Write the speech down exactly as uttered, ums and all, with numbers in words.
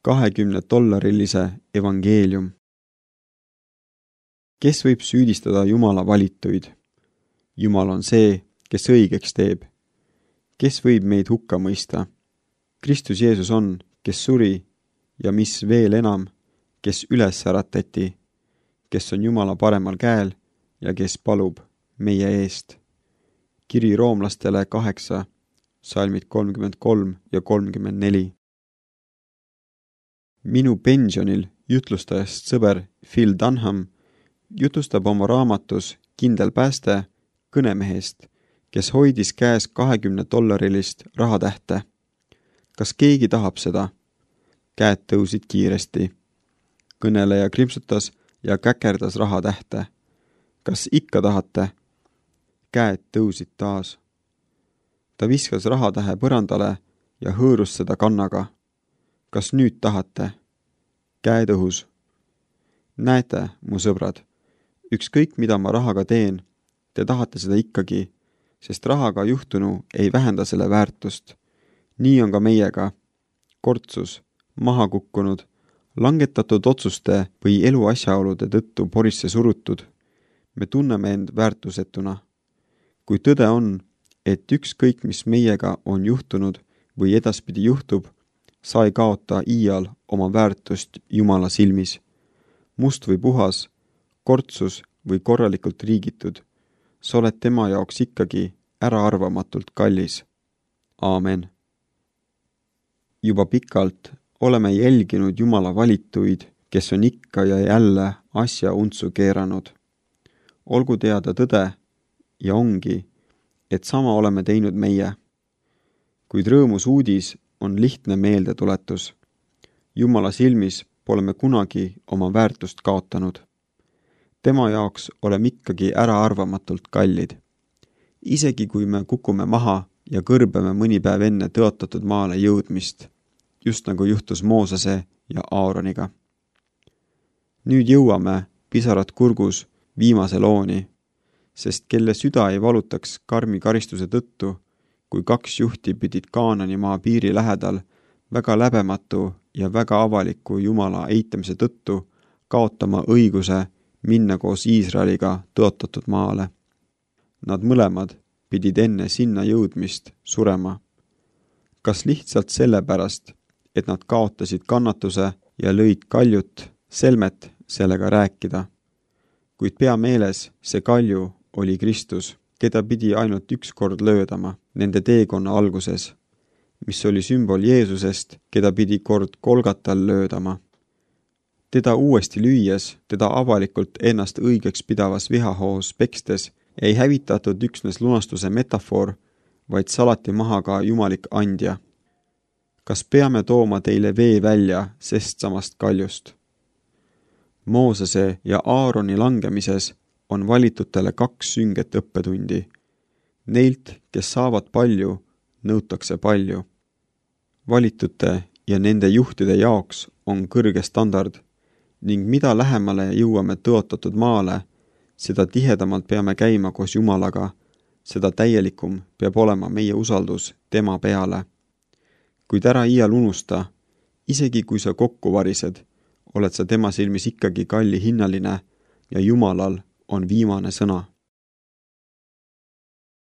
kahekümne dollarilise evangeelium. Kes võib süüdistada Jumala valituid? Jumal on see, kes õigeks teeb. Kes võib meid hukka mõista? Kristus Jeesus on, kes suri ja mis veel enam, kes üles äratati, kes on Jumala paremal käel ja kes palub meie eest. Kiri roomlastele kaheksa, salmid kolmkümmend kolm ja kolmkümmend neli. Minu pensionil jutlustajast sõber Phil Dunham jutustab oma raamatus Kindel pääste kõnemehest, kes hoidis käes kahekümne dollarilist rahatähte. Kas keegi tahab seda? Käed tõusid kiiresti. Kõneleja krimpsutas ja käkerdas rahatähte. Kas ikka tahate? Käed tõusid taas. Ta viskas rahatähe põrandale ja hõõrus seda kannaga. Kas nüüd tahate? Käed õhus. Näete, mu sõbrad, ükskõik mida ma rahaga teen, te tahate seda ikkagi, sest rahaga juhtunu ei vähenda selle väärtust. Nii on ka meiega. Kortsus, maha kukkunud, langetatud otsuste või eluasjaolude tõttu porisse surutud. Me tunneme end väärtusetuna. Kui tõde on, et ükskõik mis meiega on juhtunud või edaspidi juhtub, sa ei kaota iial oma väärtust Jumala silmis. Must või puhas, kortsus või korralikult riigitud, sa oled tema jaoks ikkagi äraarvamatult kallis. Aamen. Juba pikalt oleme jälginud Jumala valituid, kes on ikka ja jälle asja untsu keeranud. Olgu teada tõde ja ongi, et sama oleme teinud meie. Kuid rõõmus uudis on lihtne meeldetuletus. Jumala silmis pole me kunagi oma väärtust kaotanud. Tema jaoks oleme ikkagi äraarvamatult kallid. Isegi kui me kukume maha ja kõrbeme mõni päev enne tõotatud maale jõudmist, just nagu juhtus Moosese ja Aaroniga. Nüüd jõuame, pisarad kurgus, viimase looni, sest kelle süda ei valutaks karmi karistuse tõttu, kui kaks juhti pidid Kaanani maa piiri lähedal väga läbematu ja väga avaliku Jumala eitamise tõttu kaotama õiguse minna koos Iisraeliga tõotatud maale. Nad mõlemad pidid enne sinna jõudmist surema. Kas lihtsalt sellepärast, et nad kaotasid kannatuse ja lõid kaljut selmet sellega rääkida? Kuid pea meeles see kalju oli Kristus, keda pidi ainult üks kord löödama nende teekonna alguses, mis oli sümbol Jeesusest, keda pidi kord Golgatal löödama. Teda uuesti lüües, teda avalikult ennast õigeks pidavas vihahoos pekstes, ei hävitatud üksnes lunastuse metafoor, vaid salati maha ka jumalik andja. Kas peame tooma teile vee välja sest samast kaljust? Moosese ja Aaroni langemises on valitutele kaks sünget õppetundi. Neilt, kes saavad palju, nõutakse palju. Valitute ja nende juhtide jaoks on kõrge standard ning mida lähemale jõuame tõotatud maale, seda tihedamalt peame käima koos Jumalaga, seda täielikum peab olema meie usaldus tema peale. Kuid ära iial unusta, isegi kui sa kokku varised, oled sa tema silmis ikkagi kalli hinnaline ja Jumalal on viimane sõna.